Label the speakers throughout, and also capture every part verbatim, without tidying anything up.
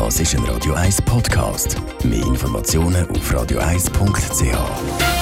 Speaker 1: Das ist ein Radio eins Podcast. Mehr Informationen auf radio eins punkt c h.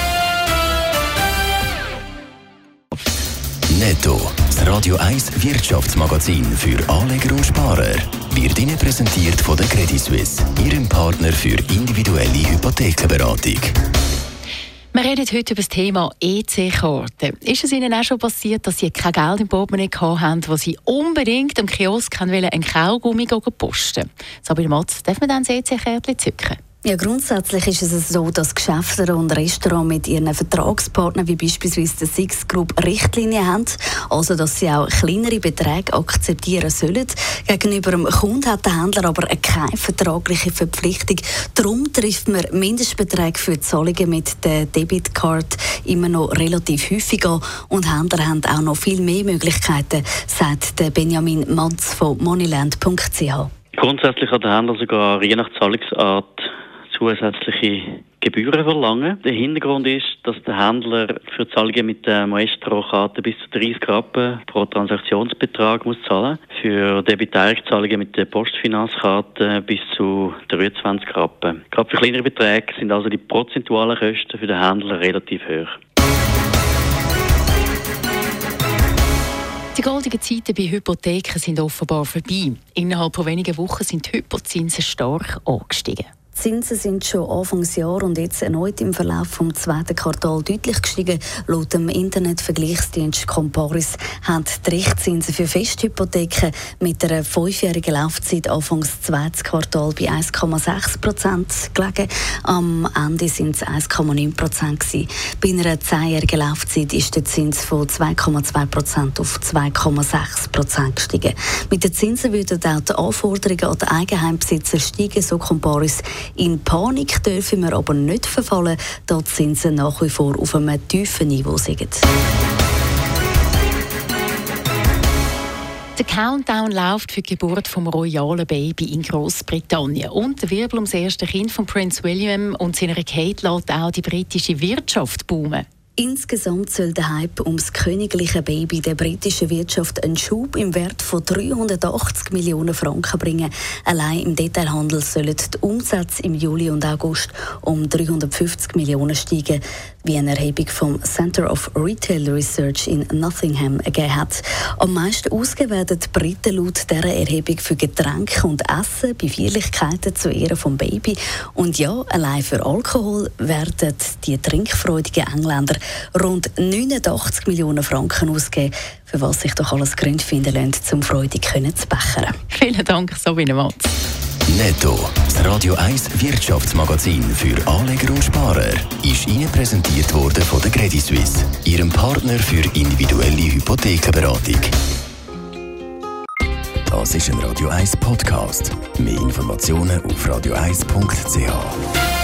Speaker 1: Netto, das Radio eins Wirtschaftsmagazin für Anleger und Sparer, wird Ihnen präsentiert von der Credit Suisse, Ihrem Partner für individuelle Hypothekenberatung.
Speaker 2: Wir reden heute über das Thema E C-Karten. Ist es Ihnen auch schon passiert, dass Sie kein Geld im Portemonnaie haben, wo Sie unbedingt am Kiosk einen Kaugummi posten? Sabine Matz, darf man dann das E C-Kärtchen zücken?
Speaker 3: Ja, grundsätzlich ist es so, dass Geschäfte und Restaurants mit ihren Vertragspartnern wie beispielsweise der Six Group Richtlinien haben, also dass sie auch kleinere Beträge akzeptieren sollen. Gegenüber dem Kunden hat der Händler aber keine vertragliche Verpflichtung. Darum trifft man Mindestbeträge für Zahlungen mit der Debitcard immer noch relativ häufig an und Händler haben auch noch viel mehr Möglichkeiten, sagt der Benjamin Matz von moneyland punkt c h.
Speaker 4: Grundsätzlich hat der Händler sogar je nach Zahlungsart zusätzliche Gebühren verlangen. Der Hintergrund ist, dass der Händler für Zahlungen mit der Maestro-Karte bis zu dreißig Rappen pro Transaktionsbetrag muss zahlen. Für Debitärzahlungen mit der Postfinanzkarte bis zu dreiundzwanzig Rappen. Gerade für kleinere Beträge sind also die prozentualen Kosten für den Händler relativ hoch.
Speaker 2: Die goldenen Zeiten bei Hypotheken sind offenbar vorbei. Innerhalb von wenigen Wochen sind die Hypozinsen stark angestiegen.
Speaker 3: Die Zinsen sind schon Anfangsjahr und jetzt erneut im Verlauf des zweiten Quartals deutlich gestiegen. Laut dem Internetvergleichsdienst Comparis haben die Richtzinsen für Festhypotheken mit einer fünfjährigen Laufzeit Anfangs zweites Quartal bei eins Komma sechs Prozent gelegen. Am Ende sind es eins Komma neun Prozent gewesen. Bei einer zehnjährigen Laufzeit ist der Zins von zwei Komma zwei Prozent auf zwei Komma sechs Prozent gestiegen. Mit den Zinsen würden auch die Anforderungen an die Eigenheimbesitzer steigen, so Comparis. In Panik dürfen wir aber nicht verfallen, da die Zinsen nach wie vor auf einem tiefen Niveau sind.
Speaker 2: Der Countdown läuft für die Geburt vom royalen Baby in Großbritannien. Und der Wirbel ums erste Kind von Prince William und seiner Kate lässt auch die britische Wirtschaft boomen.
Speaker 3: Insgesamt soll der Hype ums königliche Baby der britischen Wirtschaft einen Schub im Wert von dreihundertachtzig Millionen Franken bringen. Allein im Detailhandel sollen die Umsätze im Juli und August um dreihundertfünfzig Millionen steigen, wie eine Erhebung vom Center of Retail Research in Nottingham ergeben hat. Am meisten ausgegeben werden die Briten laut dieser Erhebung für Getränke und Essen bei Feierlichkeiten zu Ehren vom Baby. Und ja, allein für Alkohol werden die trinkfreudigen Engländer rund neunundachtzig Millionen Franken ausgeben, für was sich doch alles Gründe finden lässt, um freudig zu bechern.
Speaker 2: Vielen Dank, Sabine Matz.
Speaker 1: Netto, das Radio eins Wirtschaftsmagazin für Anleger und Sparer, ist Ihnen präsentiert worden von der Credit Suisse, Ihrem Partner für individuelle Hypothekenberatung. Das ist ein Radio eins Podcast. Mehr Informationen auf radio eins punkt c h.